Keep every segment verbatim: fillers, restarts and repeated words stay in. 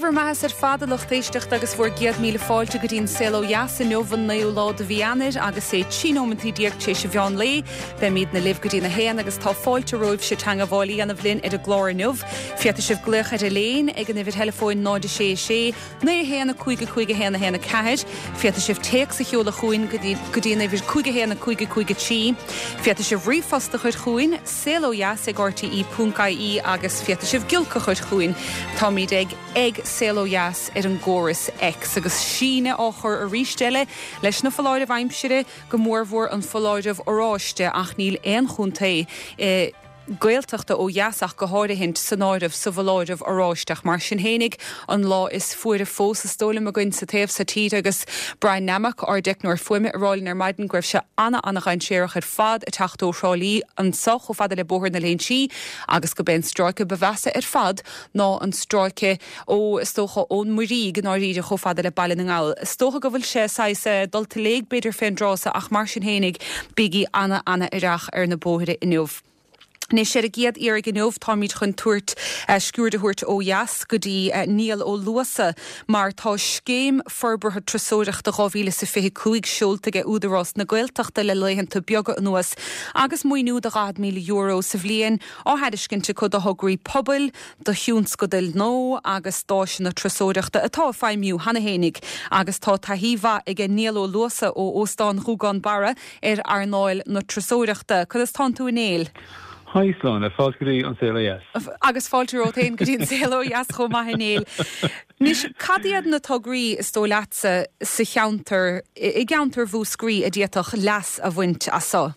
Fuair maithas ar fada luchtéisteach agus fuair giad míle fáilte go dtín selo jas in nuvan naú lá de bhíanir agus sé tínómantí díag sé se bheán lé, be míad na libh go dtína héan agus tá fáilte roibh se tanga bháilí anna bhlinn ar a glóir nuv, fiata sibh gluch ar a léin ag an ifir telefóin náide sé sé, na héanna chuige chuige héanna héanna caid, fiata sibh teach sa cheola chuin go dtína ifir chuige héanna chuige chuige tí, fiata sibh rifasta chuid chuin, selo jas ag R T E punca I agus fiata sibh gilca chuid chuin, tá míad ag ag selo jas ar an góras ex agus síne áchar a rístelle leis na foláide bhaimsire go mórmhór an foláideh óráiste ach níl éon chunta eh, Gaeltachta ó jasach go háide hint sanáideh sa bhláideh óráisteach mar sin hénig an lá is fuair a fós a stóla a gin sa taobh sa tíd agus Brian Namach ar deicnúir fuime arálinn ar maidin greibh se anna anna chain séireach ar fad a tachtó seáilí an soch ó fada le bóthir na léon si agus go ben stráice bevesa ar fad ná an stráice ó stócha ón muí gná ríide cho fada le bailin an gáil. Stócha go bhfuil sé sa dulta léig beidir féin drása ach mar sin hénig bígí anna anna ireach ar na bóthire inniuh. Né sé a giad ar gnómh táid chun tuairt sciúrdathúirt ó jas go dtí níl ó luasa mar tá scéim forbartha trasóireach de gáhíle sa fé chuig siúlta ge údarrás na Gaeltachta le leihananta beaga an nuas agus muoinú de gad míle euro sa bhliain á heidircinnte chud a thugraí pobl do hiúns go dil nó agus dáis na trasóireachta atá feimmiú hana hénig agus tá taithíha ag níl ó luasa ó Óstán Rúgan bara ar arnáil na trasóireachta chud is tá tú in éil. Hi Slán, a fáilgurí an Selo Jas. Agus fáilte rótain go dtín Selo Jas chomh maith in éil. Nis cadiad na tograí is tó leatsa sa cheantar, i geantar bhú scrí a diaach las a bhaint asá?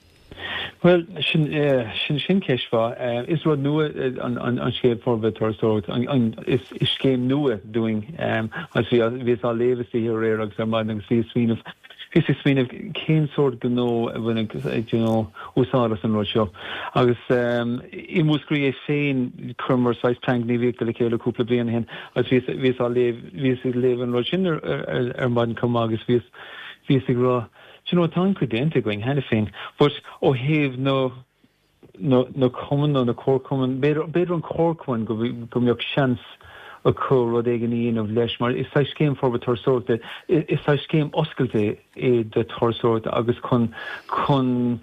Well, sin uh, sin sin keisfa uh, is rud nua uh, an an an scéim forbet torsort an an is is scéim nua doing um as we we saw levis here rare agus am and see sween of This is been a keen sort to know when it, you know, Usaras and Russia. Agus, um, in Muscri, saying, Crummer, size tank, Navy, the Kayla Couple of Hen, as we we saw live, we live in Russia, or Modern Comagus, we we grow. You know, time could enter going, anything, but oh, have no. No, no common, no, no core common. Better, better on cork one. Go, go, your chance. A cur rod again of Leshmar. Is such came forward torsort that is such came oscalte e the torsort agus con con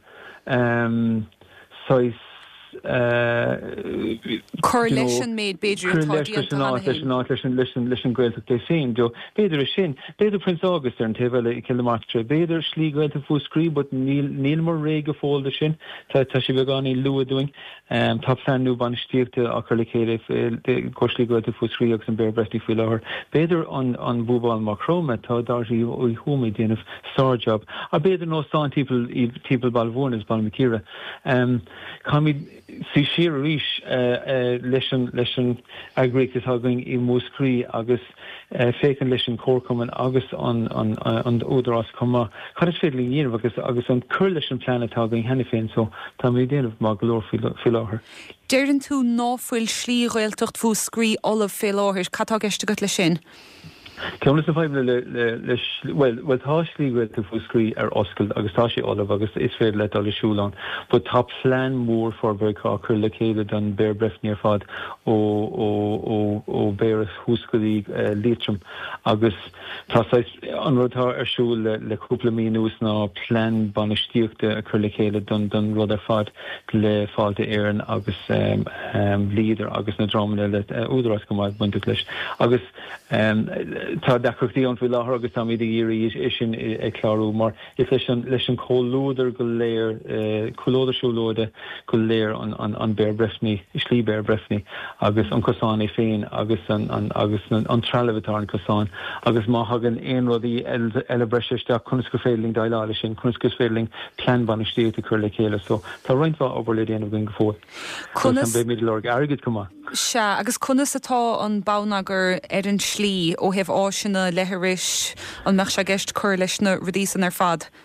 um size uh correlation made Bedri correlation listen listen listen great they saying do Beder shin Beder Prince August and Tevele Kilmartre Beder Schliegel to full screen but Neil Neil Morega fold the shin ta she begani Lua doing um top fan new ban stick to acrylicate the coachly go to full screen and bear breasty feel her Beder on on Bubal Macroma ta darji oi home din of star job I Beder no son people people balvon is balmikira um can Si sheer rish listen listen agree is having in Muscri agus fake and listen corcom and August on on on the Udaras comma had it fiddling year because August on coalition planet having Hannifin so Tommy Dean of Maglor Philoher. Derin tú náfuil slí roiiltocht fú scrí Olive Philoher catá geiste got le sin. Come to five le well well harshly with the Fuscree or Oscar Augustashi Olive August is fair let all the shoe on but top plan more for Bercocker located on Bear Breath near Fod o o o o Bear Huscree Leitrim August Tasais on Rotar or shoe le couple minus now plan Bonishtiuk the acrylicated done done rather Fod le fall the Aaron August um um leader August na Dromel let Udras come out went to Clish August um Tá dacrochtaí an bhfuil láthar agus tá míad írí is sin ag clárú mar is leis an leis an cólóidir go léir cólóidirsúlóide go léir an an an bear brefni slí bear brefni agus an cosán é féin agus an an agus an tralavatár an cosán agus má hagan éon rodí eile breisisteach chunas go féling daileáile sin chunas go féling plan banistíú a chur le chéile so tá roiintá obair le déanamh going go fór. Chunas an bé míad leir airgid cumá. Se agus chunas atá an bánagur ar an slí ó heh áisina leithris an meach se gceist chur leis na rudísan ar fad.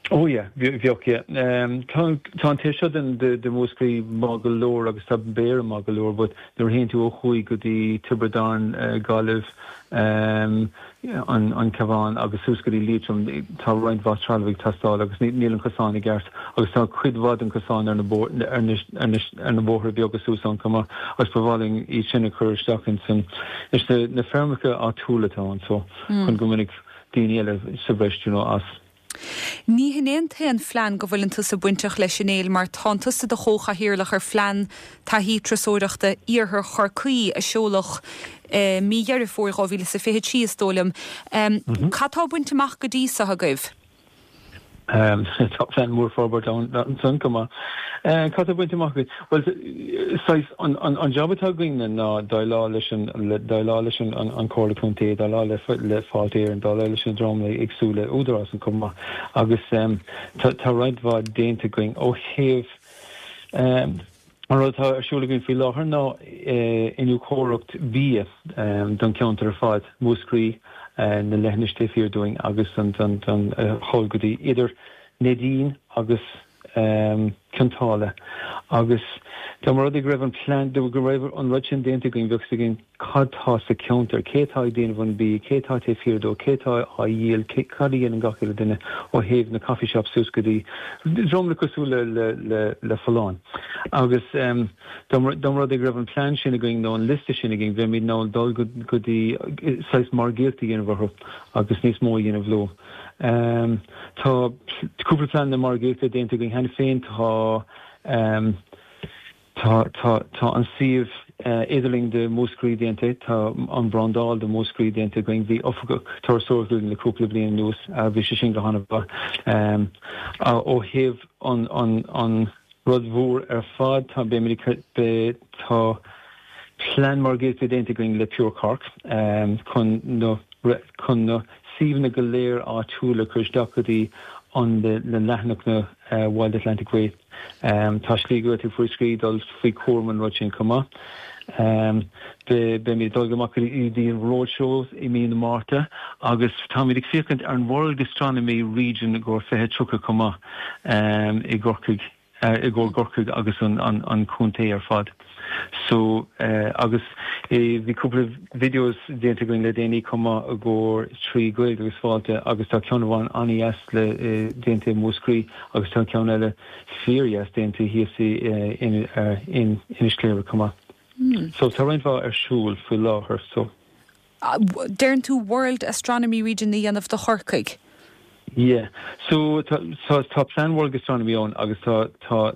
Oh yeah, bheoch yeah. Um, tá an téisiad an de de múscaí mágalóir agus tá béir mágalóir, but nuair haon tú ó chuaigh go dtí Tiberdáin Gaillimh um, an an Cabhán agus úscaí Leitrim tá roiint bhá tralmhaigh tastáil agus níl an cosán i gceart agus tá cuidmhád an cosán ar na bór ar na bóthir beag úsán cumá agus bhháling í sinna chuir isteachn san is na fermacha á túlatáin so chun go minic daoine eile sa breistú as. Ní hinnéon an phlean go bhfuiln tú sa buinteach leis sinnéil mar tántasta de chócha hirirlach ar phlean tá hí trasóireachta íorthar chorcaí a seolach mí dhearú fór á bhíle sa fihe tí stólam. Catá buinteach go dtí sa hagah? Um, top ten more forward down that sun come on. Uh, Cata buinte mach well size on on on jobbataging and uh dilatation dilatation on on Corla County dilal le fault here and dilatation drum le exule udras and come agus um ta ta right va dainte going oh have um Ar tá arsúlaginn fi láthar ná inú córacht bia don counter fad múscrí na leithneiste fíor doing agus an an hallgadí idir Nadine agus Cantála agus tá mar rud raibh an plan do go raibh an ruin déanta going bheoh gin cadtá sa counter cétá déanamh bí cétá té fiordó cétá a dhéal cadí an gachaile duine ó héamh na coffee shop súscadí drom le cosú le le le fallán agus dom rud raibh an plan sinna going nó an liste sinna going bheith míad ná dul go dtí sais mar géaltaí dhéanamh agus níos mó dhéanamh lo. Um, tá cúpla plan na mar géalta déanta going hena féin tá um, tá tá tá an siomh uh, idirling de múscrí déanta tá an brandál de múscrí déanta going bhí ofga tarasóirgil le cúpla bliain nús a bhí sé sin go hanamh um, ó héamh an an an rud mhór ar fad tá bé be tá plan mar géalta déanta going le Pure Cork um, chun nó chun nó Síomna go léir á túla chuisteachadí an le leithnach na Wild Atlantic Way. Um, tá slí go tú faoi scrí dul faoi cuairman rud sin cumá. Um, be be mi dul goach i dtí roadshows i mí na Márta agus tá mí ag fécant ar an World Astronomy Region gur fethe tucha cumá um, i gorcaig uh, i ggóir gorcaig agus an an an cúntaí ar fad. So uh, agus eh, vi couple videos déanta going le déanaí cumá a ggóir trí goil agus fáilte agus tá ceanháin anías le uh, déanta múscrí agus tá ceann eile fíorheas déanta hiasí uh, in uh, in inisléir cumá. Mm. So tá roiinfá ar siúil faoi láthair so. Uh, Dearn tú World Astronomy Region í dhéanamh do chorcaig? Yeah, so tá tá plan World Astronomy on agus tá tá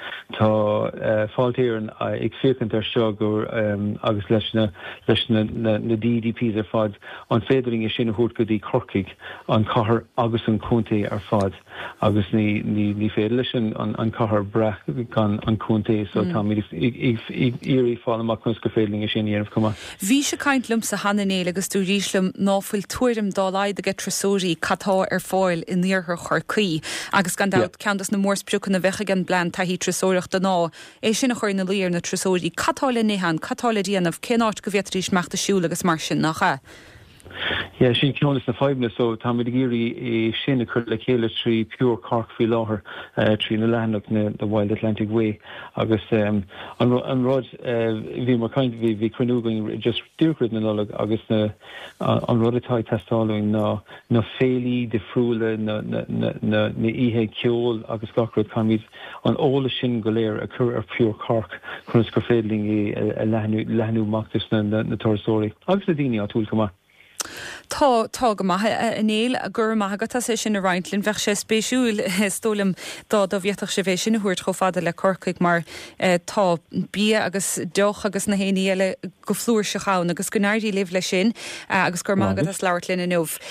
tá fáiltíar an ag fécant ar seo gur agus leis na leis na na D D Ps ar fad an féidiring is sin a thuair go dtí Corcaig an cathair agus an cúntaí ar fad agus ní ní ní féidir leis an an cathair breth gan an cúntaí so tá mí irí fáil amach chun go féidiring is sin dhéanamh cumá. Bhí sé caintlumm sa hananéil agus dú ríslim náfuil tuairim dá laid a get trasóirí catá ar fáil in níorthar chorcaí agus gan dat ceantas na mórsprúchan na bhecha gan blan tá hí trasóireachta ná é sin chuir na líar na trasóirí catála néhan catála díanamh cénáit go bhétaríos meachta siúla agus mar sin nach cha. Yeah, sin ceolalas na feibne so tá mid géirí é sin a chur le chéile trí Pure Cork fí láthair uh, trí na leanach na the Wild Atlantic Way agus um, an, an rud bhí uh, mar kind bhí bhí cruúgaing just dúrcrid na nolag agus na uh, an rud atá testáling ná na féilí de friúla na na na na na ihe ceol agus gacrad can míid an óla sin go léir a chur ar Pure Cork chun go féidling i a leanú leanú machtas na na, na torasóirí agus na daoine á túil cumá. Tá tá go maithe inéal a gur maithagatá sé sin a Reintlinn bheith sé spéisiúil stólam dá do bhéach sé bhééis sin thuirt cho fada le Corcaig mar tá bí agus deoch agus na héine eile go flúir se chaán agus go náirí libh le sin agus gur maithagat leirlinn in nómh.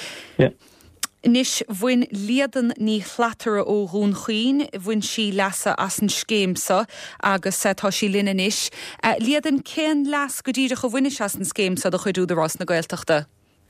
Nis bhain liadan ní chlatara ó rún chuoin, bhain si leasa as an scéimsa agus tá sí linne inis. Liadan cén leas go dtíidir go bhaine as an scéimsa do chuidú de Rás na Gaeltachta?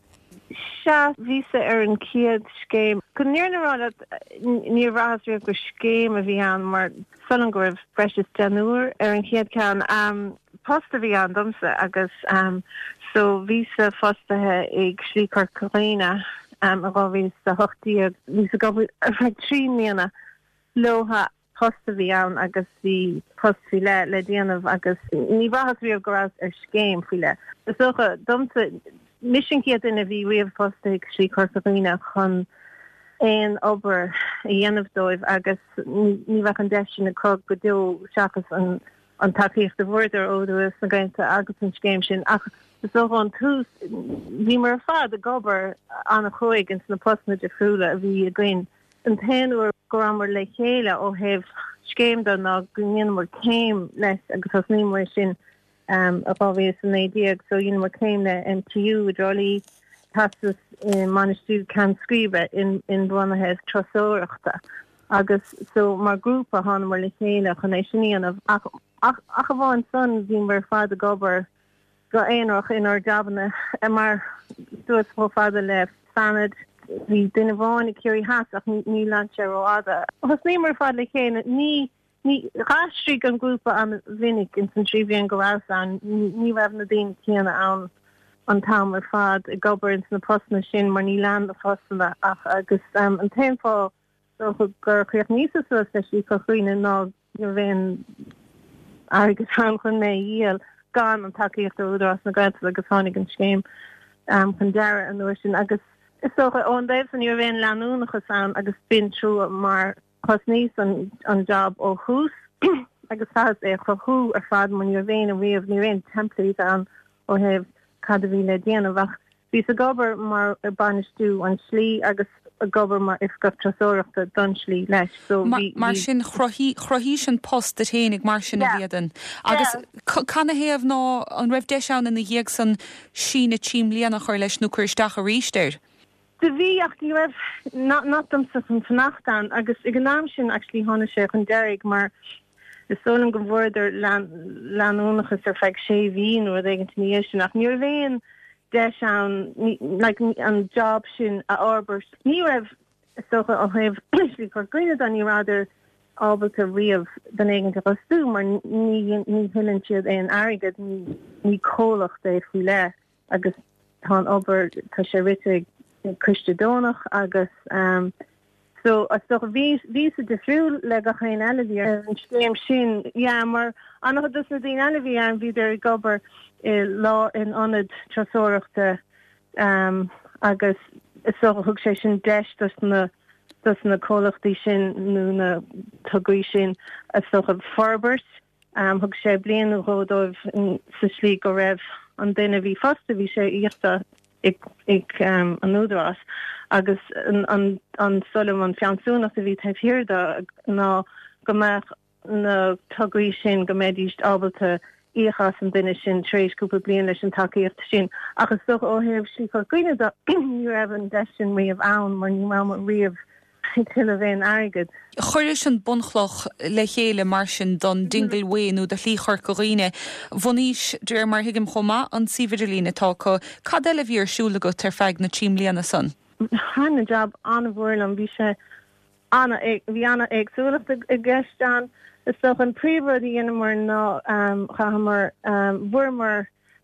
Se vísa ar an ciad scéim. Go níor na rá níor rás riamh go scéim a bhí an mar san an go raibh breis denúir ar an ciad ceann um, posta bhí an domsa agus um, so vísa fostathe ag Slí Corcaína um, a gáhís sa hochtíag vís a go ag trí mlíana loha posta bhí ann agus bhí post fi le le déanamh agus ní bhachas riamh go raibh ar scéim fi le. Is socha domsa mission ciad ina bhí riamh posta ag sí Corsaghine chun éon obair a dhéanamh dóibh agus ní bhach an deis na cog go deo seachas an an takeíocht de bhórder ódus na gainte agus an scéim sin ach is socha an tús bhí mar fad a gobar anna chuig ins na postna de friúla a bhí a gcuin an téanúir goramar le chéile ó heh scéim don ná gníon mar céim leis agus as ní mar sin um, a bhís an édíag so dhéon mar céim le M T U a drolí tasas in manistú can scríbe in in bhuanahes trasóireachta agus so mar grúpa hána mar le chéile chun é sinníanamh ach ach ach a bháin son bhín mar fad a gobar go éonrach inar jabanna a mar dúas fó fada le fanad hí duine bháin i curí has ach ní land sé roiáda. Has ní mar fad le chéine ní ní rástrí an grúpa an vinnig in san tríbhíon go raibh an ní raibh na daoine chéanna ann an tam ar fad i gobar ins na postna sin mar ní land a fosna ach agus um, an téimfá so gur chuoch níos so leis sí chuoine ná bhéin agus an chun mé díal gan an takeíocht údras na gaite agus tháinig an scéim um, chun deire an nuair sin agus is socha ón déibh san ar bhéin leanúnachas an agus bin trú mar chus níos an, an job ó chús agus fas é chothú ar fad man ar bhéin a riamh ní réon templaí an ó heh cad a bhí le déanamh bhí a gobar mar ar banistú an slí agus a gobar mar if go trasóireachta don slí leis so Ma, mar sin chrohí sin post a ténig mar sin yeah. a bhéadan agus yeah. canna héamh ná an raibh deis an ina dhéag san sin na tím líana chuir leis nó chuirteach a rísteir. De bhí ach ní raibh nátam sa san fannachtan agus i gnáam sin actually hána sé chun deirg mar is solan go bhórder leanúnachas ar feig sé bhín ó d ní sin ach níor bhéin deis an like an job sin a ábert ní raibh socha ó heh lí chu gcuine an ní ráidir ábalta riamh den éigeanta rasú mar ní ní hiann siad é an airgad ní ní cólacht é fú le agus tá obair tá sé ritig Christadónach agus um, so as toch ví ví de friúil le a chain eile an sléim sin ja mar an dus na dín eile an ví er gobar i lá in anad trasóireachta um, agus is so thug sé sin deis dus na dus na cólachtaí sin nó na tugaí sin as so a forbert um, thug sé blian ródóibh sa slí go raibh an duine bhí fasta bhí sé íochta ik ik um, an údras agus an an an solim an fiansúnach a bhí taobh hirirda ná go meach na tugaí sin go méidíist ábalta íchas an duine sin tréis cúpla blian leis an takeíocht sin agus soch ó heh sí chu cuine ní raibh an de sin riamh ann mar ní má riamh til a bhéin airgad. Chuir sin bunchloch le chéile mar sin don dingelhhéinú de lí chorcoíine bhuníis dúir mar hiigim chomá an sividirlína tá có cad eile bhí arsúla go tar feig na tím líana san. Hanna job anna bhil an bhí sé anna bhí anna agsúlacht a gceist an is so an príomhar dhéana mar ná um, chahamar um, bhuairmar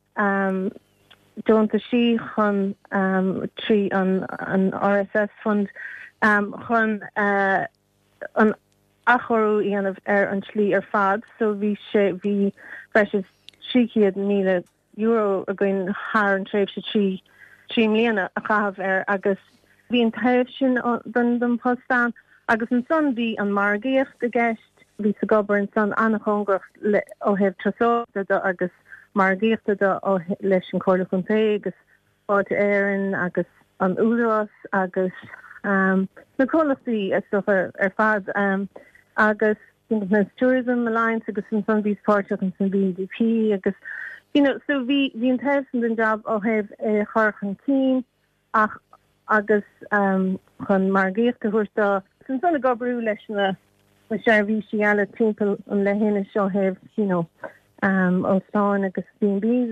um, dúnta sí chun um, trí an, an R S S fund Um, chun uh, an achorú íanamh ar an slí ar fad, so bhí sé bhí freis trícéad míle euro a gcuin thar an tréimh sé trí trí mbliana a chahabh ar agus bhí an taobh sin don don postan agus an son bhí an margaíocht a gceist bhí sa gobar an son annachongracht ó hebh trasóta agus margaíochta ó leis an cóla chun té agus áit éireann agus an údras agus Um, na cólachtaí is so ar, ar fad um, agus na tourism alliance agus an san bhís páirteach an san B D P agus you know so bhí bhí an tesan den job ó hebh é chorchan cín ach agus um, chun margaíocht a thuirtá san sanna gobarú leis na na seirbhí eile timpeall an lehéine seo hebh you know um, ó Stáin agus B and Bs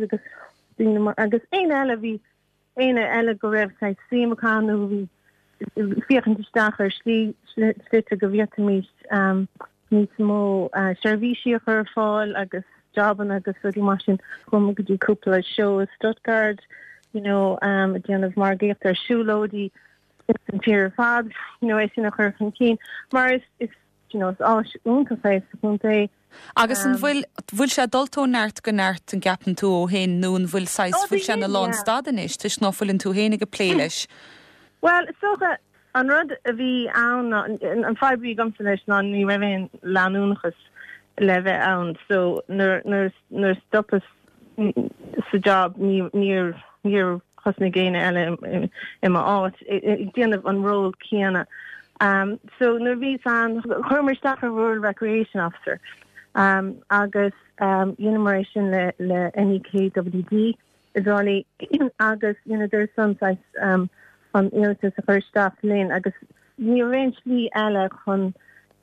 agus agus éon eile bhí éine eile go raibh sa siamachánú bhí fiochantisteach ar slí slite go bhítamíist um, níos mó uh, seirbhísiach ar fáil agus joban agus ruí mar sin chum go dtí cúpla show in Stuttgart, you know, um, a déanamh margaíocht ar siúlódí it's an tír fad, you know, it's in a church keen. Maar it's, it's, you know, it's all unconfessed, kunte. Agus an bhfuil bhfuil se dultó neart go neart an gapan tú ó hen nún bhfuil sais bhfuil se na lán stadan is, tus nó bhfuil an tú hénig go pléiles. Well, so that an rud a bhí ann an fibrí gomsa leis ná ní raibh leanúnachas leve ann, so nur nur stoppas sa job níor níor chusna géine eile ima áit ag déanamh an ról céanna. Um, so nur bhí an chuir staff a rural recreation officer. Um, agus um, enumeration le, le N E K W D is only agus, you know, there's some sites um, on, you know, there's a first staff lane agus ni eventually ela chun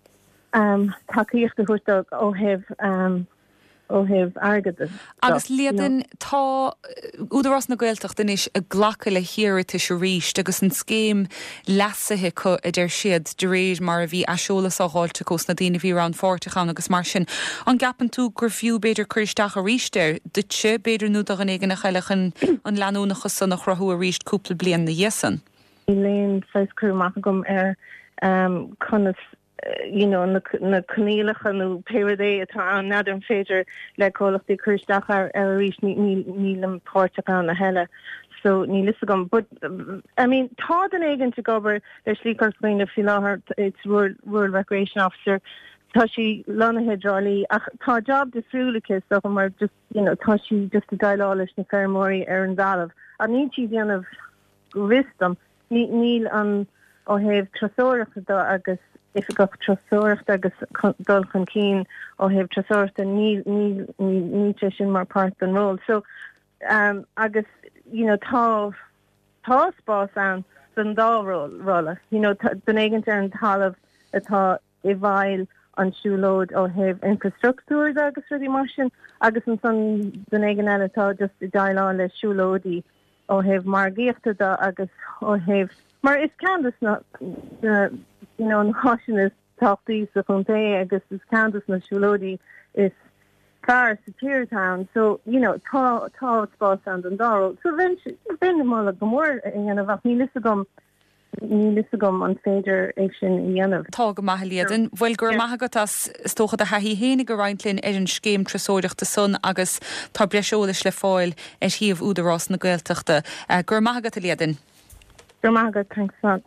um, takeíocht a húrtag ó heh um, ó heh agad. Agus liadan tá údarrás na Gaeltacht den is a ghlacha le hiirte se ríist agus an scéim lasathe chu idir siad de réir mar a bhí aseolas á háilte cos na daine bhí ran fórtachan agus mar sin. An gapan tú gur fiú beidir chuiristeach a ríiste, dute beidir nú an éigen nach cheilechan an leanúnachas san nach rathú a ríist cúpla blian na dhéasan. Léon feis cruúach gom ar um, chunas you know, na na cnéalacha nó péradé atá an nádam féidir le cólachtaí chuirteach ar ar rís nílam pórteach na heile. So ní lisa gom. But, I mean, tá den éigen to gobar leis lícar chuoine fi láthar it's Rural, Rural Recreation Officer. Tá sí lonathe drálaí ach tá job disrúlachas so mar just, you know, tá sí just a dailá leis na fermóí ar an dalamh. A ní tí déanamh ristam, níl an ó heh trasóireachta dá agus if it got trasóireachta agus dul chun cín ó heh trasóireachta ní ní ní sin mar part an role. So um, agus, you know, tá tá spás an san dá rolla. You know, den éigen an talamh atá i bhail an siúlóid ó heh infrastructúr agus rudí mar sin agus an san den éigen eile tá just i dailá le siúlóidí ó heh mar gíochta da agus ó heh mar is Candace na uh, you know, an hashin is táchtaí sa chunta agus is Candace na siúlóidí is far sa Town. So, you know, tá tá spás an an dá. So then ben mála gomór dhéanamh ach ní lisa gom ní lisa gom an féidir é sin dhéanamh. Tá go maithe liadan, bhfuil gur maithagat as tóchad a haithí hénig go rointlinn ar an scéim trasóireachta son agus tá breisiolalas le fáil ar thiomh údarrás na Gaeltachta. Uh, gur maithagat a liadan. Gur maithagat, thanks a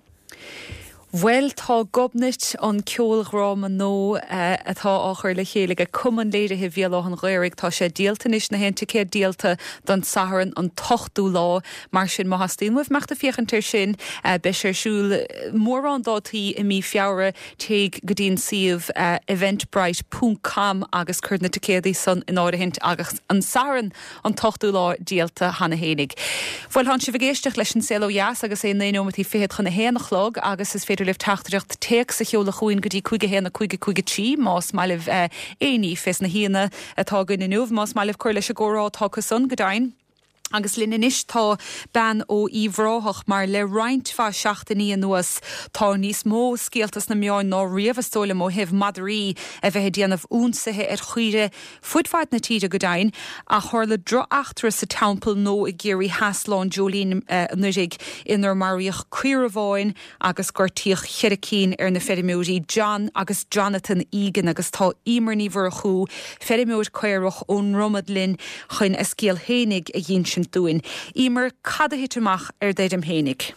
Well, tá gobnit an ceolgrá man nó uh, atá áchar le chéige cuman léide he bhéalach an réirigh tá sé díaltanis na hénta cé díalta don saharan an tochtú lá mar sin mahastíonmh meachta fiochantar sin uh, be sé siúil mór an dátaí i mí fiabhra teag go dtíon siomh uh, eventbrite dot com agus chuirna céadaí san in áirithint agus an saharan an tochtú lá díalta hana hénig. Bhfuil han si bhgéisteach leis an Selo Yas agus é néomatí féad chuna héanachlog agus is féidir leh tachtreacht teach sa cheola chuin go dtí chuige héna chuige chuige tí más maileh uh, éí fes na híana atá gunna nuamh más maileh chuir leis a górá tá sun godain. Agus linnis tá ban ó íhráthach mar le roiintfa seachtaí an nuas tá níos mó scéaltas na meáin ná riamhstóla ó heh Madarí a bheith déanamh únsathe ar chuire fudfáid na tíide godain a chuirla dro achtra sa tample nó i géirí Hasláin Jolín uh, nuig inar maríoch cuireháin agus gurtíoch cheiricín ar na ferimúí John agus Jonathan Egan agus tá imarní bhar chu ferimúid cuireach ón Romadlin chuin a scéal hénig a dhéon sin doin. Imer cadahitteach ar déidem hénig.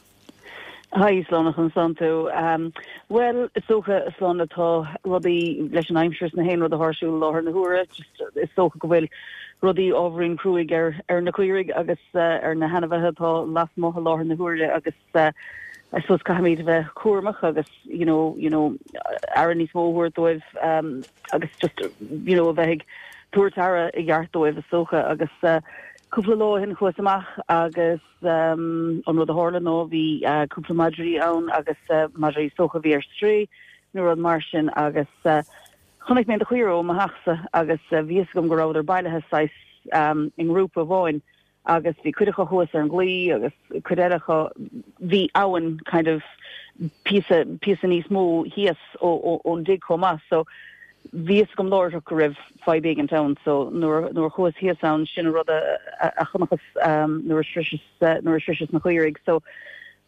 Hi, Slánach an Santo. Um, well, socha Slánach tá rudí leis an aimsres na héin rud a harsúil láthar na húra, just is socha go bhfuil rudí ábhrín cruúig ar, ar na cuirig agus uh, ar na hanavathe tá las motha láthar na húra agus uh, I suppose cahamid bheith cuamach agus, you know, you know, ar níos móhúir dóibh um, agus just, you know, a bheith tuairtara i gheart dóibh a socha agus uh, Cúpla lá hin chuasamach agus um, an rud a hála nó bhí uh, cúpla Madrí ann agus uh, Madrí socha bhí ar stré nuair an mar sin agus uh, chunig mé a chuiró ma heachsa agus uh, bhíos gom go ráidir bailethe sais um, in grúpa bháin agus bhí cuidecha chuas ar an glí agus cuidecha bhí áhan kind of písa písa níos mó hías ó ón dig chomá so Vís gom láir go raibh five big in town, so nuair nuair chuas hías an sin rud a chumachas nuair srisis nuair srisis na chuirig, so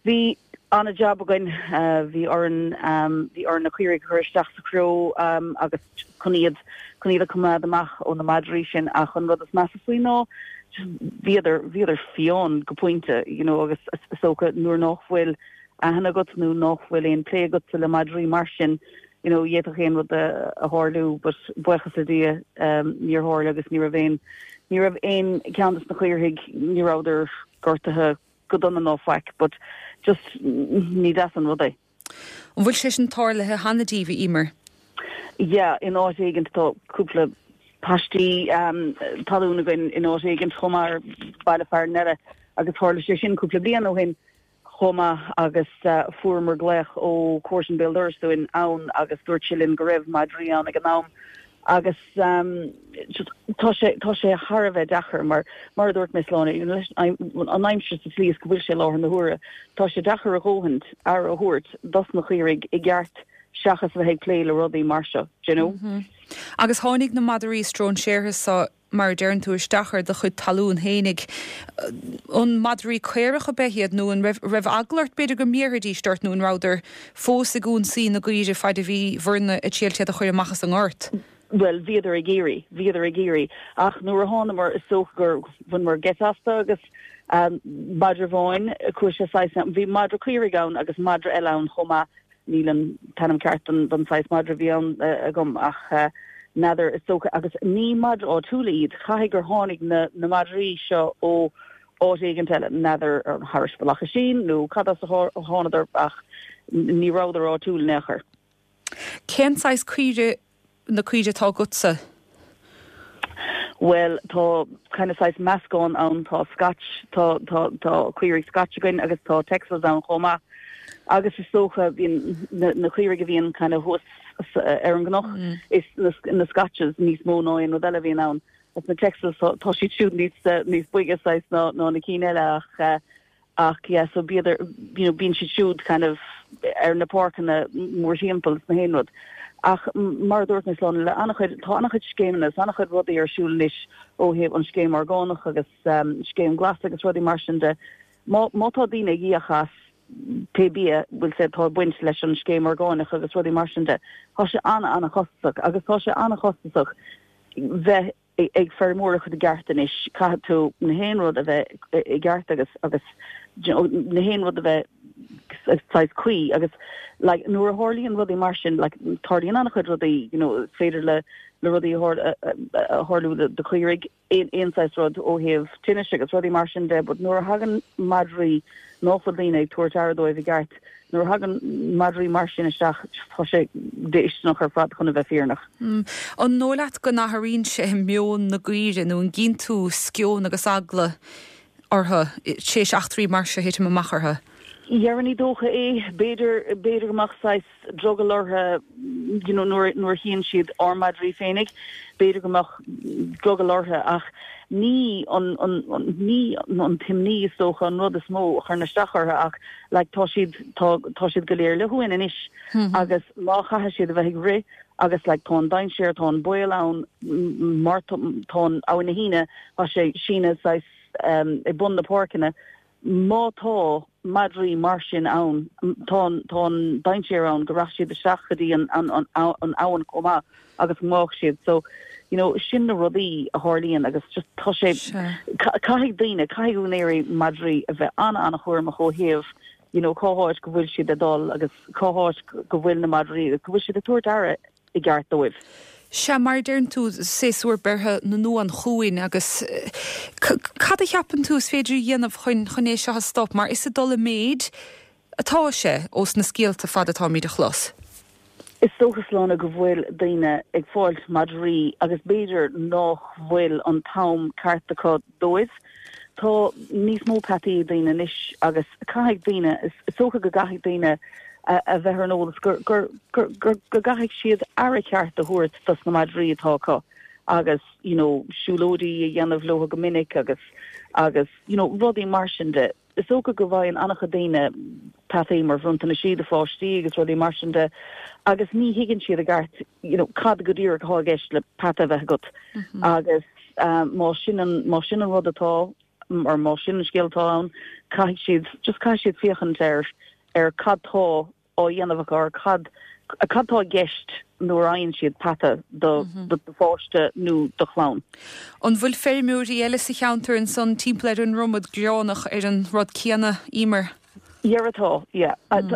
Bhí an a job again bhí orn bhí orn na cuirig chuisteach sa cro agus chuníad chuníad a cumad amach ó na Madrí sin a chun rud is measa faoi ná bhíidir bhíidir fion go pointe you know agus socha nuair nachhfuil a hena gut nó nachhfuil éon lé gut le Madrí mar sin you know dhéach chéan rud a a hálú but buchas a dia níor háir agus ní a bhéin ní rah éon ceantas na chuirigh ní ráidir gortathe go donna nófaic, but just ní das an rud é. An bhfuil sé an táirlathe hanadíh imer? Ja, in áit éigent tá cúpla pastí um, talún again in áit éigent chomar baile fear nere agus tháirla sé sin cúpla blian ó hin choma agus uh, fuair gléach ó Corsin Builders so in ann agus dúirtsilin go raibh Madrí an ag an nám agus um, tá sé tá sé Harbheith dachar mar mar dúirt mis lána an aimimse sa slíos go bhfuil sé láthar na huaire tá sé dachar a ghóhant ar a thuirt das na chuirig i gceart seachas bheit ag léile rudaí mar seo, you know? Mm-hmm. Agus tháinig na Madarí strón séirthe sa mar dearn tú isteachar de chud talún hénig an Madarí chéireach a behiad nó an raibh aglairt beidir go méradí start nó an ráidir fós a gún sí na gaiide fáid a bhí bhirna a tíaltead a chuir amachchas an ort. Well, viidir a géri, viidir a géri. Ach, nuair a hánamar is sochgur when we're get asta agus um, Madra Bháin, cuaise sais bhí Madra Cuirig ann agus Madra eile ann chomá nílan tanam cartan don sais Madra bhí ann a gom ach uh, nadidir is socha agus ní Madra ó túlaíd chaithigh gur tháinig na, na Madrí seo ó áit éigent eile nadidir ar Haris Balacha sin nó cadas a hánadar ach ní ráidir á túl nechar. Cén sais cuire na cuide tá gutsa? Well, tá kind of size mascón an tá Scotch tá tá tá cuirig Scotch again agus tá Texas an chomá agus is socha bhíon na, na cuirig a bhíon kind of hus ar an gnoch mm. is in na Scotches níos mó ná in eile bhíon ann as na Texas tá si siúd níos níos buige sais ná ná na cín eile ach ach yeah so beidir you know bíonn si siúd kind of ar na park na mór siampels na héanrod. Ach mar dúirt mis lá le annachchuid tá annachchuid scéimnas annachchuid rudaí ar siúlanis ó héh an scéim orgánach agus um, scéim glas agus rudaí mar sin de mátá daine gíachas P B bhfuil sé tá buint leis an scéim orgánach agus rudaí mar sin de tá sé anna anna chosach agus tá sé anna chosach bheith ag fermóra chud a gartanis cai tú na héanrod a bheith i gart agus agus na héanrod a bheith sais cuí agus like nuair a hálíonn rudí mar sin like tardaíon annach chud rudaí you know féidir le le rudaí a hálú de chuirig aonáis rud ó héamh tinnis agus rudí mar sin de, but nuair a hagan Madrí nófadlína ag tuairt ardóibh i gart nuair a hagan Madrí mar sin isteach tá sé d'éisteach ar fad chun a bheith fearnach. Mm. An nólaat go nathaíonn sé meon na gcuide nó an ginn tú scion agus agla ortha sé seachtarí mar se héit a machartha. Jearní dócha é beidir beidir amach sais drogalortha you know nuair nuair híonn siad ar Madrí féinnig beidir amach drogalortha ach ní an an ní an timní is dócha an rud is mó chuir na stachartha ach like tá siad tá tá siad go léir le huain inis agus má chatha siad a bheith ag ri agus like tá dain séir tá buil ann mar tá áin na híine tá sé sína sais um, i bun na pórcanna mátá Madrí mar sin ann tá tá dain séir ann go raibh siad de seachadí an an an an áhan comá agus mách siad so you know sin na rudaí a hálíonn agus just tá sé caiigh daine caiigún éirí Madrí a bheith anna anna chuirm a chóhéamh you know cóháid go bhfuil siad a dul agus cóháid go bhfuil na Madrí go bhfuil siad a tuairt ara i gceart dóibh. Se mar dearn tú séúir berthe na nó an chuin agus cad a cheapan tús féidir dhéanamh chuin chunééis se stop mar is a dola méid atá sé os na scéalta fad atá míad a chlos. Is sochas lána go bhfuil daine ag fáilt Madrí agus beidir nach bhfuil an tám cartachá dóibh tá níos mó pataí daine níis agus caiigh daine is socha go gaigh daine a bheith an ólas gur gur gur gur go gaigh siad ara ceart a thuirt tas na Madrí atácha agus you know siúlódí a dhéanamh loha go minic agus agus you know rudí mar sin de is socha go bhaid an annacha daine pataí mar bhrunta na siad a fáistí agus rudí mar sin de agus ní higann siad a gart you know cad go dtír a gist le pata bheith gut agus má sin an má sin an rud atá ar má sin scéaltáin cai siad just cai siad fiochan ar ar cadtá ó dhéanamh ar cad a cadtá gist nó raon siad pata do do fáiste nó do chlán. An bhfuil férimúí eile sa cheantar an son timpplair an rumad gleánach ar an rud céanna ímar. Dheartá, yeah.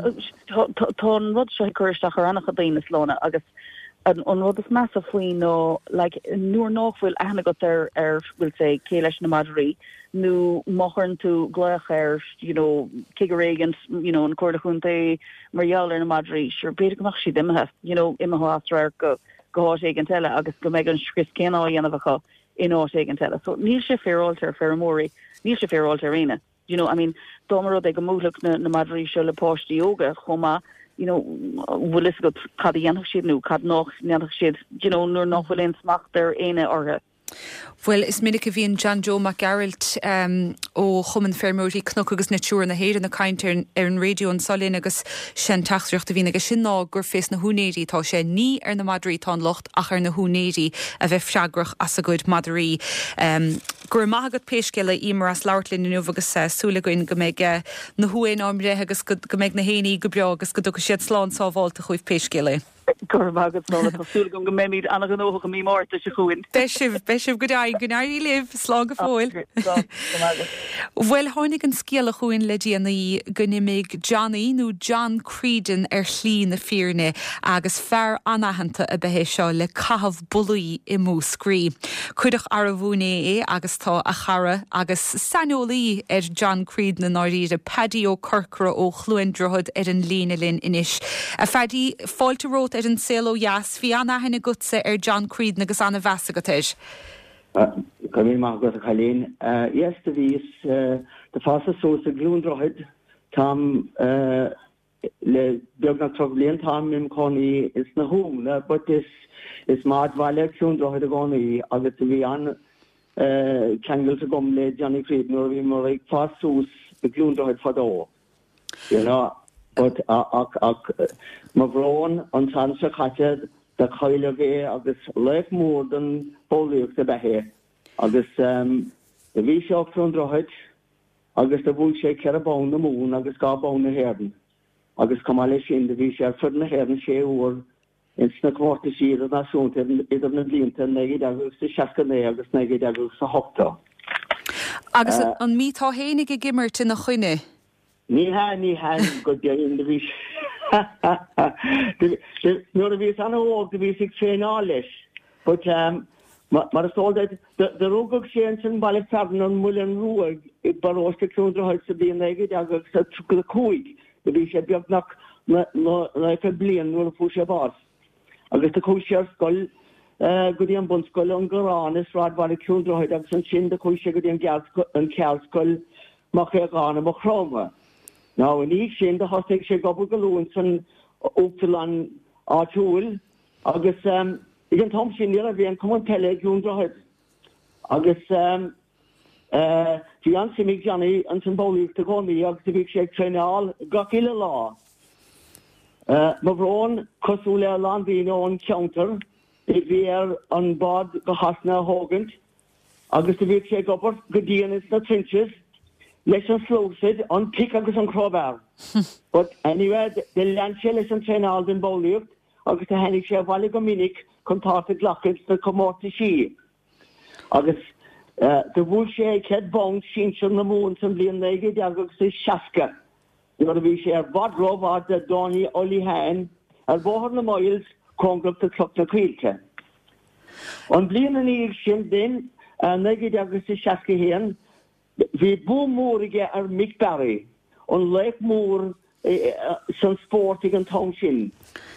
Tá an rud se chuirteach ar annach a daine slóna agus an rud is meas a faoin nó like nuair nachhfuil ana go ar ar bhfuil sé cé leis na Madrí nó mochann tú gluach ar you know kigarégant you know an cuairda chunta marall ar na Madrí sure beidir goach si dimethe you know imime astra go go háit éigen teile agus go méid an scris céná dhéanamhacha in áit éigen teile so níl sé féráilte ar fearmóí níl sé féráilte ar réine you know I mean domar ag go múlach na na Madrí se le páistí yoga chomá you know, bhfuil is go cad dhéanamh siad nó cad nach neanamh siad, you know, nuair nachhfuil éon smacht ar éine ortha. Well, is minic a bhíon John Joe McGarrett um, ó chumann fearmóirí cnoc agus na túr na héir na caint ar an réidió an solín agus sin teachreacht a bhín agus sin ná gur fés na húnéirí tá sé ní ar na Madrí tá locht ach ar na húnéirí a bheith freagrach as a gcuid Madrí. Um, gur maithagad péisceile ímar as leirlinn inniu agus súla goin go méid na huain amré agus go méid na héanaí go breá agus go do siad slán sábháilta chuoh péisceile. Gur mágad nó súla go go méid anna an ócha mí mórta se chuin. Beisih beisih go daid gnáirí libh slá go fóil. Bhfuil tháinig an scéala chuin le déanaí go nimig Johnny nó John Creedon ar chlí na fíorne agus fear anahananta a bheith seo le cahabh bulaí i mú scrí. Cuidach ar a bhúné é agus tá a chara agus sanolaí ar John Creedon na náiríre Paddy ó Corcra ó chluin drohad ar an lína linn inis. A fadí fáilte rót ar an célo jas hí anna hena gutsa ar John Creedon agus anna bheasa go teis. Comí má go a chalín. Yes, the vís the fása sós a glúndroid tam le beagna troblion tam im coni is na home, but this is mad vale glúndroid a goni agus vi an kangel to gom le Johnny Creedon or vi more like fast sós a glúndroid fadó. You know, but ak ak mavron on tansa khatted the coile ve agus leif more than boliach the behe agus um the vi shock from drohit agus the bull shake care about the moon agus ga about the herden agus kamale shin the vi share for the herden she or in snack water she the nation is of the linten negi agus the shaska ne agus negi agus sa hopta agus an mi tá hénig a gimmert na chuine ni ha ni ha go in the vi no the vi an og the vi six trainalish but um mar so that the the rogog shensen balle farn on mullen ruag it baroste kundra halt se bli nege dag så the koig the vi shed biak nak no like a blien no fusha bas agus the koshar skol godian bon skol on goranes rad balle kundra halt ak son shin the koshar godian gas an cal skol mach gan mo chroma now in each shin the hostek she gobble galon son oplan artul agus um igen Tom sin er vi en kom tele gundrohet agus um uh the answer me Johnny and symbolic to go me agus vi check trainal gakile law uh mavron kosule land vi on counter it vi er on board go hasna hogent agus vi check up godien is the trenches lesson slow said on pick agus on crowbar but anyway the land lesson trainal in bolic agus the hennig she vale go minik contact glachid the commodity she agus uh the wool shake head bone shin on the moon some blin nege agus the shaska you know we share bad robot the Donny Ollie Han al bohor na miles congress the clock the creature on blin and shin then nege agus the shaska hen we boom morige er Mick Barry on Lake Moor some sporting and township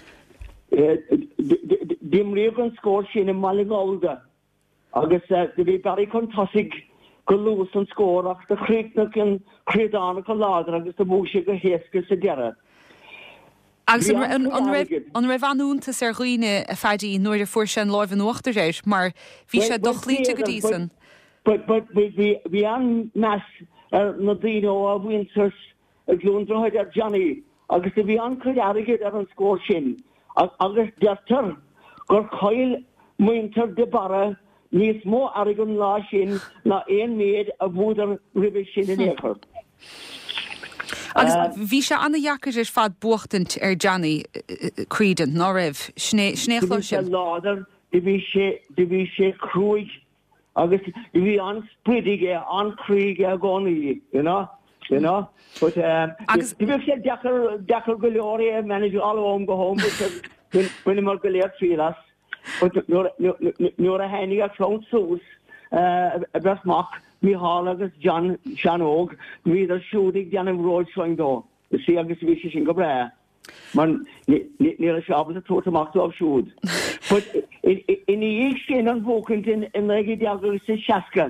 dim regan score sin in Malingolda agus de vi bari kontasig go lose an score ach de chréna an crédan go lader agus de mo go héske se gerre agus an raibh anúnta ar roioine a fadí nuair a fuair sin láimh an uachtaréis mar bhí sé dochlíte go dísan but but we we an mass na dino a winters a glúndroid ar Johnny agus de vi an chud aige ar an score sin agus detar gur choil muinter de bara níos mó agan lá sin na éon méad a bhúdar ribh sin in éair. Agus bhí se anna jaachar ar fad buachtant ar Johnny Creedon ná raibh snéchló sin. Láder de bhí sé de bhí sé cruúig agus bhí an spridige an críige a gcónaí, you know, you know. But um, agus bhí sé dechar dechar go leorí manager all home go home when when mar go leor trílas. But nuair a hennig a clón sús a bresmach Mihal agus John Shannog hí ar siúdig deanam roid soin dó. Sí agus bhí sé sin go bre. Man ní a seabal a tuairtamachú á siúd. But in íag sin an bhócant in leigi deagur sa seaca.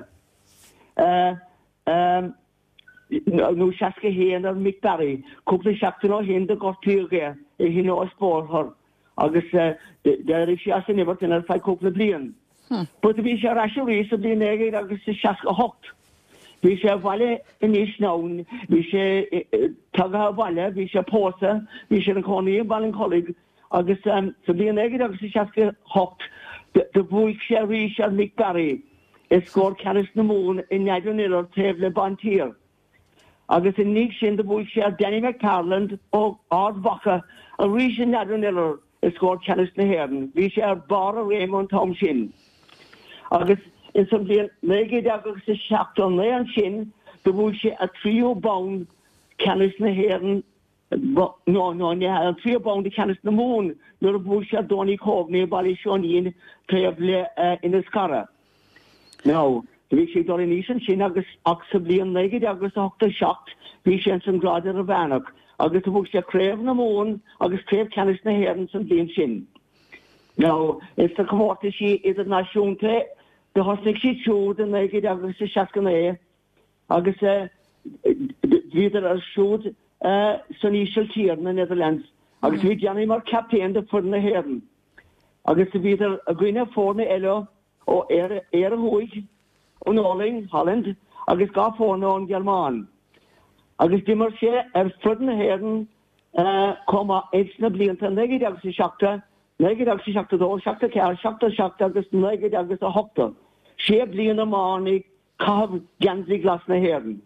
Nú seaca héan ar Mick Barry, cúpla seachtain ó héan de gortíige i hín ó spórthir. Agus de sé as an ibert in ar fai cúpla blian. But bhí sé raisiúí sa blian éige agus sa seaca hocht. Bhí sé bhaile in níos nán, bhí sé tugadh bhaile, bhí sé pósa, bhí sé an cónaí an bhailin cholig, agus sa blian éige agus sa seaca hocht, de bhuaigh sé rís ar Mick Barry, is scór ceannas na mún in neidir nilar taobh le bantír. Agus in níos sin de bhuaigh sé ar Danny McCarland ó Ardbacha a rís in neidir nilar is scór ceannas na héireann. Bhí sé ar bar a Raymond Tom sin. Agus in some blian méige agus sa seachtain le an sin, de bhuaigh sé a trío bound ceannas na héireann. No, no, ne ha three bound the canis na moon, nur busha doni cove ne bali shonin trable in the scara. Now, the we done in Eastern Chin agus oxably and leggy agus octa shocked, we sent some grader of Bannock, agus the busha crave na moon, agus crave canis na herons and blin shin. Now, if the commodity she is a nashunte, the hostic she showed and leggy agus the shaskane, agus uh either a showed Uh, Sonny Schultier in the Netherlands. Agus vi Johnny mar captain de for na herden. Agus vi er a gwine for na ello o er er hoig on Olling Holland. Agus ga for na on German. Agus dimmer sé er for na herden uh, komma eins na blianta negid agus i shakta. Negid agus i shakta do shakta kar shakta shakta agus negid agus a hokta. Sé blian na manig kav gansig glas na herden.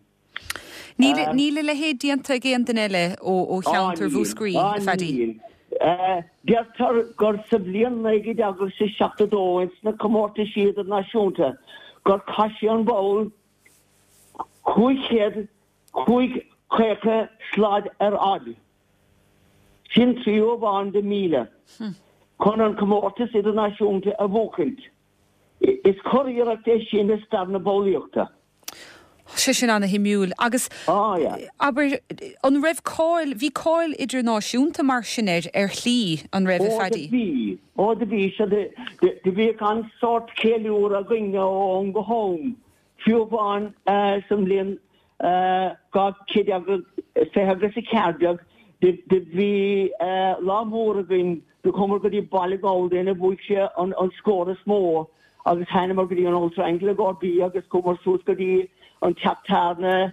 Níle le héad dianta géan den eile ó cheantar bhúscrí fadí. Deartar gur sa blian leigi agus sa seachta dóins na comórta siad a náisiúnta gur caiisi an báil chuig chéad chuig chécha sláid ar ad. Sin trío bhain de míle. Chun an comórta siad a náisiúnta a bhócant. Is choíireacht é sin na starna bóliaachta. Se sin anna himúil agus aber an raibh cáil hí cáil idir náisiúnta mar sinnéir ar chlí an raibh fadí. Ó de bhí se de bhí an sort céúr a gine ó an go hóm. Fiúbáin sam blion gá céad agus fé agus i cearbeag de bhí lámór a gin de cumar go dtí bailgáil déna bhuaigh sé an scóra smó agus hena mar go dtí an ultra angla gábí agus cumar sús go dtí an taptarne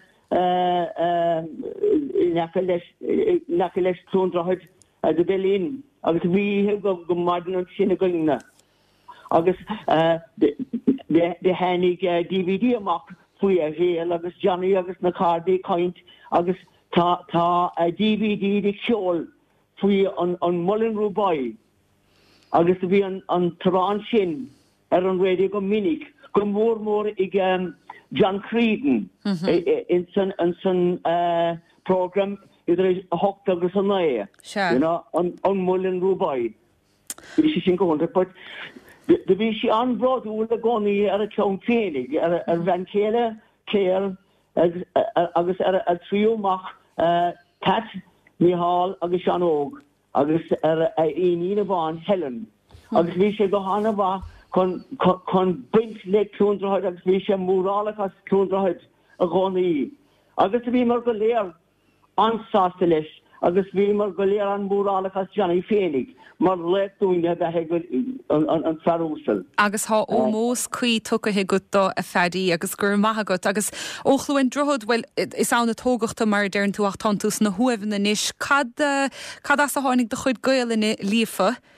nace leis trúndraid a de Berlin agus bhí go go maidin an sinna goine agus de hennig D V D amach faoi a héal agus Johnny agus na cardí coint agus tá tá D V D de ceol faoi an Mullen Rúbai agus bhí an tarrán sin ar an radio go minic go mór mór ag John Creedon mm-hmm. in some in some uh, program either a hot agus an nae you know on on Mullen Rúbai is sin go but the vi she on broad ul the goni ar a chon fénig ar ar van kele care agus ar a trio mach Pat Mihal agus Shannog agus ar a inine van Helen agus vi sé go hanna ba Con con bint le clúndraid agus bhí sé mórálachas clúndraid a gcónaí. Agus bhí mar go léir ansásta leis, agus bhí mar go léir an mórálachas Johnny fénig, mar leúine bheit an fearúsal. Agus há ó mós chuí tucathe gutá a fedí agus gur maithagat agus óchluin drohad well is anna tógachta mar dearn tú ach tantus na huamh na níis cad cad as a tháinig de chuid gail in lífa.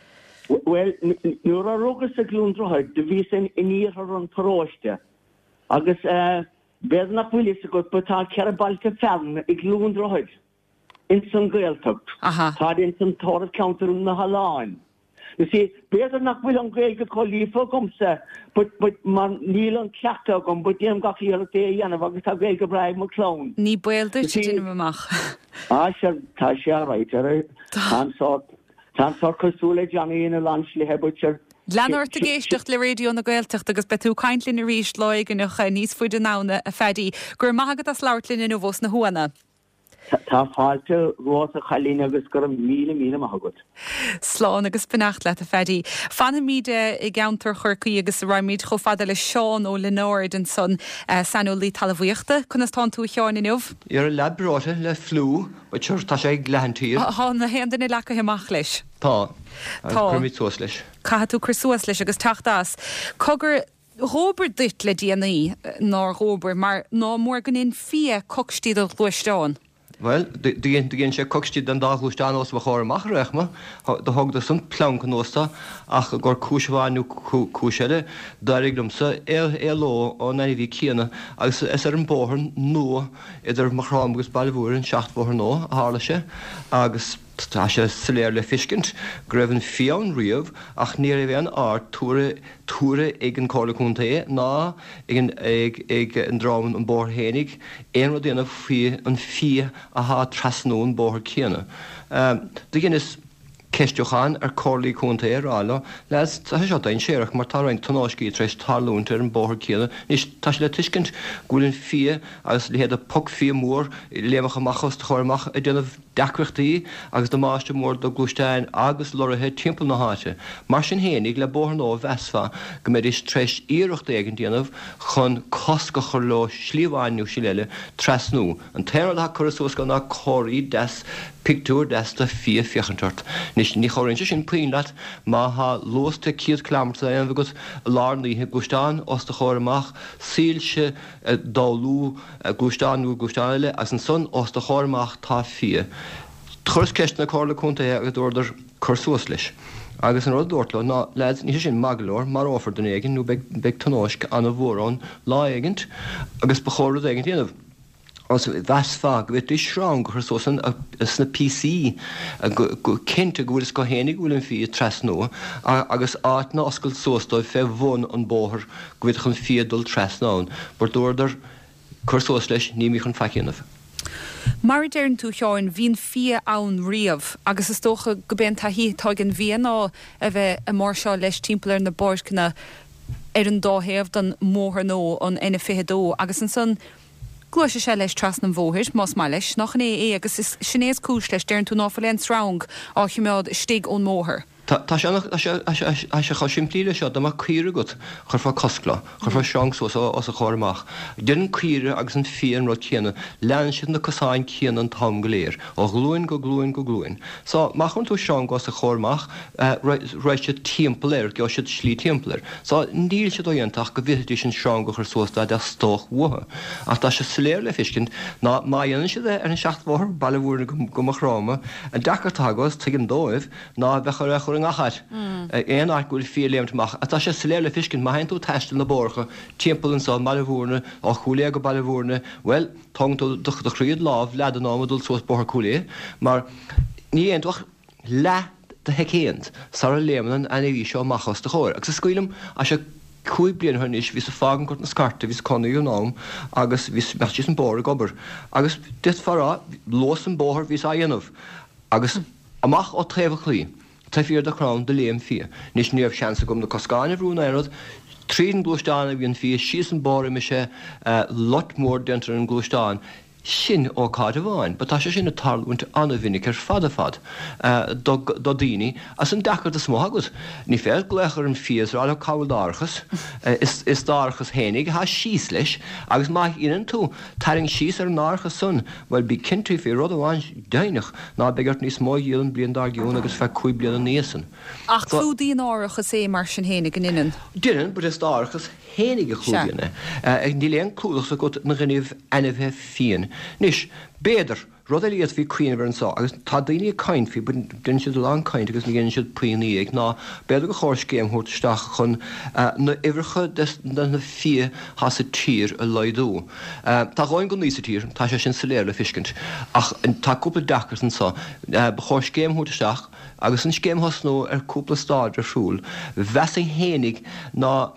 Well, nuair a rugus a glúndraid, de bhí sin iníor an paráiste. Agus béad nach bhfuil is a go batá cear bailta fearna i glúndraid. In san Gaeltacht. Tá in san Torah Counter na Haláin. You see, béad nach bhfuil an Gaelga cholífa gomsa, but but man níl an ceachta gom, but díam gach íar a dé dhéanamh agus tá Gaelga braib mo clón. Ní buildir si dínam amach. Ah, sé tá sé a right, ar tan sort tan sort cosúla Johnny in a lanslí hebúir. Leanúirt a géistecht le réo na Gaeltacht agus betú caiintlín a ríist leig nach níos fuid an nána a fedí, gur maigad as leirlín in bhós na huana. Tá fáilte rás a chalín agus gur míle míle maithagad. Slán agus benacht le a fedí. Fanna míide i gceantar churcaí agus raimíd cho fada le Seán ó Leonard an son sanú lí talmhaíochta, chunas tá tú teáin inmh? Ar a lebráte le flú, ba tuir tá sé lehantíir. Tá na héanana lecha heach leis. Tá. Tá. Cumí tús leis. Ca tú cruúas leis agus tachtás. Cogur Robert dit le D N I ná Robert, mar ná mór gan in fia cocstíad a luisteáin. Well, dyn dyn sé cogstíad an dáhlústeán os bh chóir amachreachma, do thug de san plán nósta ach gur cúisháinú cúiseile daiglamsa é ló ó na bhí cíanana agus is ar an bóthar nó idir marrám agus bailhúir an seachtmhór nó a hála sé agus tá sé saléir le fiscint greibhann fián riamh ach níor a bhéan ár túra túra ag an cólaúnta é ná ag ag an dráman an bóthar hénig éon ru déanamh fi an fi a há trasnú an bóthar cíanana. De gin is Ceistúchan ar cólaí cúnta é rála, leis tá seo daon séireach mar tá raon tanáiscí treéis talúnta ar an bóthar cíanana, níos tá sé le tuiscint gúlann fi agus le héad a puc fi mór léamach amachchas chóirmach a déanamh deachreachtaí agus do máiste mór do glúisteáin agus lorathe timppla na háite. Mar sin hénig le bóthar nó bheasfa go méid is treéis íireachta ag an déanamh chun cosca chur le slíomhhainú sí leile trasnú. An téad a churasús go ná choirí des pictúr desta fi fiachantart. Nis ní choirinte sin puin leat má ha lósta cíad clammarta an bhgus lárnaíthe gúisteán os de chóirmach síilse dáú gúisteánú gúisteáile as an son os de chóirmach tá fi. Churs ceistna cóla chunta agus dúirdar chursúas leis. Agus an rud dúirtla ná leid ní sin maglóir mar áfar den éigen nó beag tanóisc an a bhórán lá éigent agus ba chóirad éigent dhéanamh. Os bheasfá go bhfuil srán go chusan sna P C go cinnte go bhfuil is go hénig bhfuil an fi trasnó agus áit ná oscail sóstáid fé bhn an bóthar go bhfuil chun fiadul trasnáin, bar dúirdar chursós leis ní mí chun feicinmh. Mar déirn tú teáin bhín fi ann riamh agus is tócha go ben taí tágin bhíaná a bheith a mór seo leis timpplair na bórcna ar an dóhéamh don móthar nó an ina fihedó agus an son Gluise sé leis tras an bmhóthir, más má leis nach é é agus is sinnéas cúis leis déirn tú náfaléon srang á chiimeád stig ón móthir. Tá sé chu siimplíile seo do cuiire go chur fá coscla, chur fá seans os a chóirmach. Dinn cuiire agus an fian ru chéanana, lean sin na cosáin chéan an tam go léir, ó glúin go glúin go glúin. Sá machchan tú seán go a chóirmach rééis sé timpplair go siad slí timpplair. Sá níl sé dhéantach go bhí sin seán go chur sósta de stóch wathe. Ach tá sé saléir le fiscint ná má dhéanaan siad ar an seachtmhór bailhúna go marráma an decartágas tu an dóibh ná bhecha chur ngachad. Éon áit gúil fi léimtach. A tá sé saléir fiscin má hen tú teiste na borcha, timpplainn sa bailhúrna á chuúlé go bailhúrna, well, tong tú do chríad láh lead an námadul sós borcha chuúlé, mar ní aontoch le de hecéant sa a lémanan ana bhí seo machchas de chóir. Agus sa scuilm a sé chuig blian thunis ví a fágan gurt na scarta ví conú nám agus ví mechtí an bór gobar. Agus dit farrá lós an bóthir ví a dhéanamh. Agus amach ó tréfah chlí. Tá fiar de crán de léim fi. Nis níomh seansa gom na coscáine bhrúna airad, tríd an glúisteáin a bhíon fi síos an bóra me sé lot mór dentar an glúisteáin. Sin ó cáid a bháin, ba tá sé sin na tarlúint anna vinnig ar fad a fad do daoine as an dechar a smógus. Ní fér gléchar an fios rála cáil dárchas, is dárchas hénig há síos leis, agus má inan tú taring síos ar an árchas sun, bhil bí cinntrií fé rud amháin déinech ná begart níos mó díalan blion dargiún agus fe chuig blian an níosan. Ach clúdaí an árachas é mar sin hénig an inan? Dinan, bud is dárchas hénig a chlúdaíanna. Ag ní léon clúdach a go na gníomh anamh fian. Nis, béidir, rud é líad hí cuioineh an sá, agus tá daoine caiin fi den siad lá caiint agus ní gin siad puoí ag ná beidir go chóir céim thuirteach chun na ihrecha na fi has sa tír a leidú. Tá gáin go níos tír, tá sé sin saléir le fiscint. Ach tá cúpla dechar an sá, ba chóir céim thuirteach agus an céim hasnó ar cúpla stáid arsúl, bheing hénig ná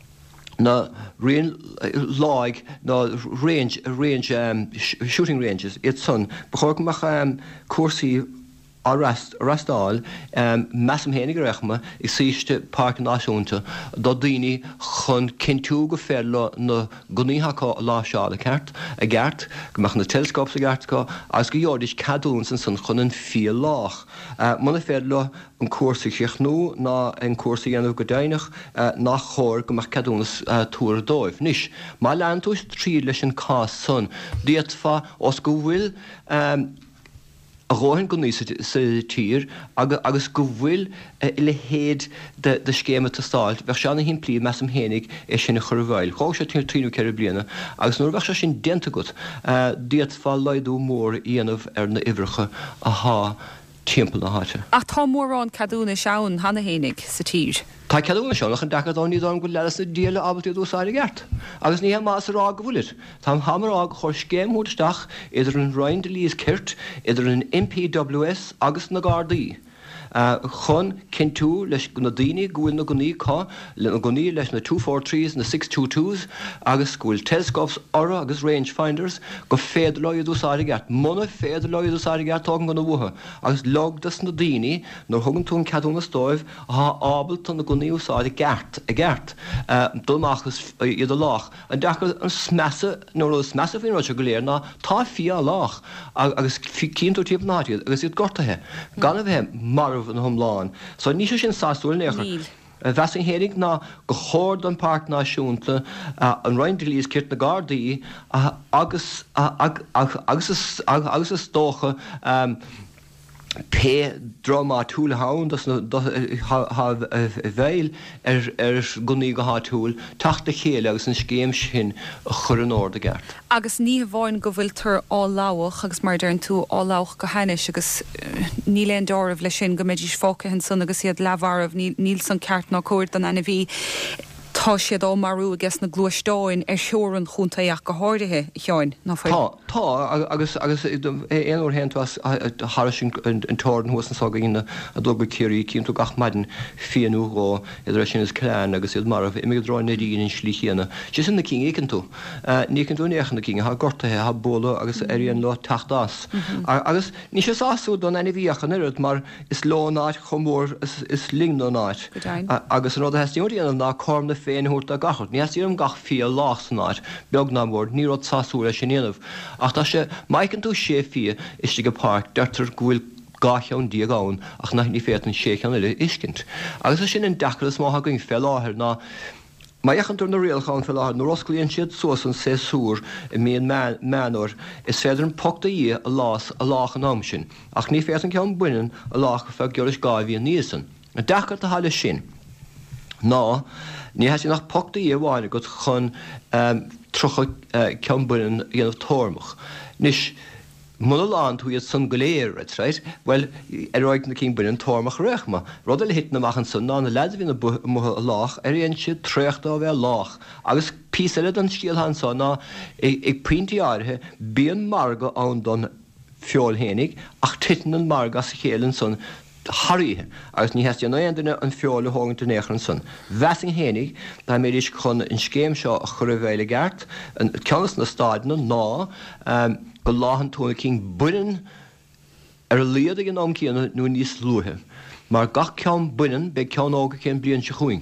na rain láig na range range um, sh shooting ranges it's son behoorlijk mag um, coursie arrest arrestal um, massam hénig rechma is síiste park náisiúnta do daoine chun cinú go féle na goníhaá lá seála ceart a gceart go meach na telescopes a gceartá agus go dheordis cadún san san chun an fi lách. Uh, Muna féle an cuasa cheichnú ná an cuasa anmh go déinech uh, nach chóir go meach cadúnas uh, túair dóibh. Nis, má lean túis trí leis an cás son, díat fa os go bhfuil um, a róhann go níos sa tír agus go bhfuil le héad de scéime tá stáilt, bheith seanna hín plí me am hénig é sinna chur bhil. Chá sé tí tríú ceir bliana, agus nuair bheith se sin denta go díad fá leidú mór íanamh ar na ihrecha a há timppla na háte. Ach tá mórrán cadúna seán hana hénig sa tír. Tá ceúna seach an dechadáí don go lelas na díala abaltí dúsáir gceart. Agus ní más rá go bhfuilir. Tá hamarrá chuir scéimhúteach idir an roiin de líos cirt, idir an M P W S agus na Gardaí. Uh, chun cinú leis na daoine gúil na goní cá le na goní leis na two forty-threes na six twenty-twos agus gúil telescopes ora agus rangefinders go féidir leid úsáir gceart. Muna féidir leid úsáir gceart tágan go na bhtha agus logdas na daoine nó thugann tún cadúna stóibh a há ábalta na goní úsáir gceart a gceart uh, dulmachchas iad a lách. An dechar an smesa nó smesa fon roiise go léir ná tá fi a lách agus cínú tíb nátíad agus iad gortathe. Gan a bheith mar an thomláin. So ní sin sáúil nechar. Bheing hénig ná go chóir an park náisiúnta an roiin de líos cirt na Gardaí agus agus is tócha pe drama túl haun das ha veil er er gunní go ha túl tachta chéile agus an scéim sin chur an orda gert. Agus ní bháin go bhfuil tar á láach agus mar dearn tú á láach go haine agus ní leon dámh lei sin go méidir fóca hen san agus iad leharmh níl san ceart ná cuairt an ana bhí. Tá siad ó marú agus na glúistáin ar seorann chuntaíach go háirithe teáin ná fá. Tá agus agus éonúir hen Har sin an tóran huas an ságaína a dogba céirí cím tú gach maidin fianú ó idir sin is cléin agus iad marh imime ráin na díon slí chéana. Si sin na cí écinn tú. Ní tú néchan na cíine, ha gortathe ha bóla agus aíon lá tachtás. Agus ní sé sáú don ena bhíochan irid mar is lánáid chomór is lingná náid. Agus an rád heíúíanam ná cormna féin hút a gachart. Ní íarm gach fi lách sanáid, beag ná mór, ní rád sáúla sin éanamh. Ach tá sé maicinn tú sé fi istí go park deirtar gohfuil gáithán díagáin ach nach ní féan séchan ile iscint. Agus sin an dechar mátha going fé láthir ná Maichanú na réalcháin fel láthir nó oscailíonn siad suas an sé súr i míon meanúir is féidir an pochta í a lás a lách an am sin, ach ní féan ceann buinean a lách go feag geiris gáimhíon níosan. A dechar a háile sin. Ná, ní he sin nach pochta í bháine go chun trocha ceann buinean dhéanamh tórmach. Nis Muna lán tú iad san goléir, right? Well, er roiig na cín buin tórmach réchma. Rod le hit na machchan san ná na leid hína mutha lách, er íon siad tréchtá bheith lách. Agus písaile an stíalhan san ná ag puintí áirithe bíon marga an don fiol hénig, ach titan an marga sa chélann san Haríthe, agus ní heiste ná duine an fiála hágan tú néchar an san. Bheing hénig, na mé is chun in scéim seo a chur bhéile gceart, an ceannas na stáidna ná go láhan túna cín buinean ar a líad an am cíanna nó níos luúthe. Mar gach ceann buinean be ceann ága cén blion se chuing.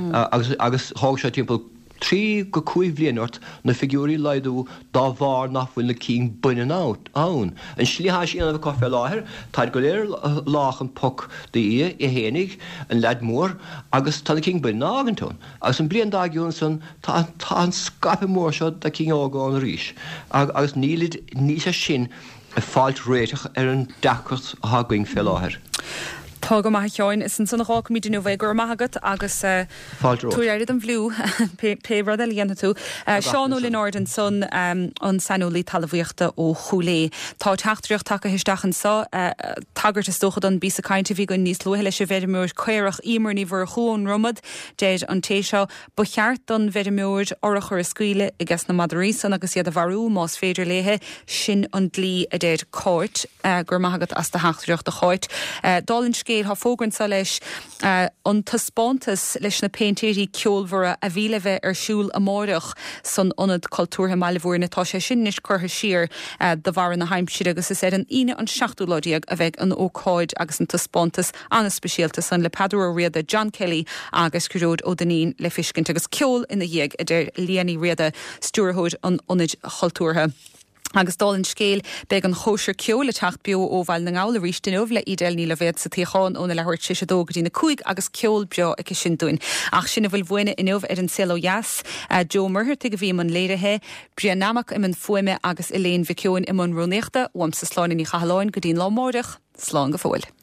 Agus hág sé timppla trí go cuaimh blianart na figúí leidú dá bhar nach bhfuil na cín buinean át ann. An slíthe síanamh có fé láthir, táid go léir lách an poc daí i hénig an leid mór agus tá na cín buinean ágantún. Agus an blion dágiún san tá an scape mór seo de cí ágáin ríis. Agus nílid ní sé sin a fáilt réiteach ar an dechart a going fé láthir. Tá go maith teáin is an sanna rá míidir nó bheith gur maigat agus túirid an bhlú pe rud a líana tú. Seánú Linorden son an sanolí talhíochta ó cholé. Tá teachtriocht take histeachchan sa tagart is stochad an bí a caiinte bhí go níos luhe leis bheitmúir chuireach imar ní bhar chuún rumad déad an téiseo ba cheart an bheitmúir orach ar scuile i gas na Madarísan agus iad a bharú más féidir léthe sin an dlí a déad cóit gur maigat as de heachtriocht a cháit. Dálinn scéal ha fógrann sa leis an taspántas leis na péintéirí ceolmhara a bhíle bheith ar siúl amórach san onad cultúrtha meilehúir natá sé sin níos curtha siar de bhar na haimsir agus is an ine an seachtúlódiaag a bheith an ócáid agus an taspántas anna speisialta san le padú riada John Kelly agus curód ó danín le fiscint agus ceol ina dhéag a déir líanaí riada stúrthóid an onad cultúrtha. Agus dálinn scéal beag an chóisir ceol le teacht bio ó bhail na ngála ríist duineh le idéil ní le bhéad sa tíáin óna lehair si dóga dtína cuaig agus ceol beo ag sin dúin. Ach sinna bhfuil bhuine inmh ar an selo jas, Jo Murthirte go bhí man léirethe, Brian Namach im an fuime agus Elaine Vicioin im an rónéachta, wam sa sláin í chaáin go dtín lámórdach, slán go fóil.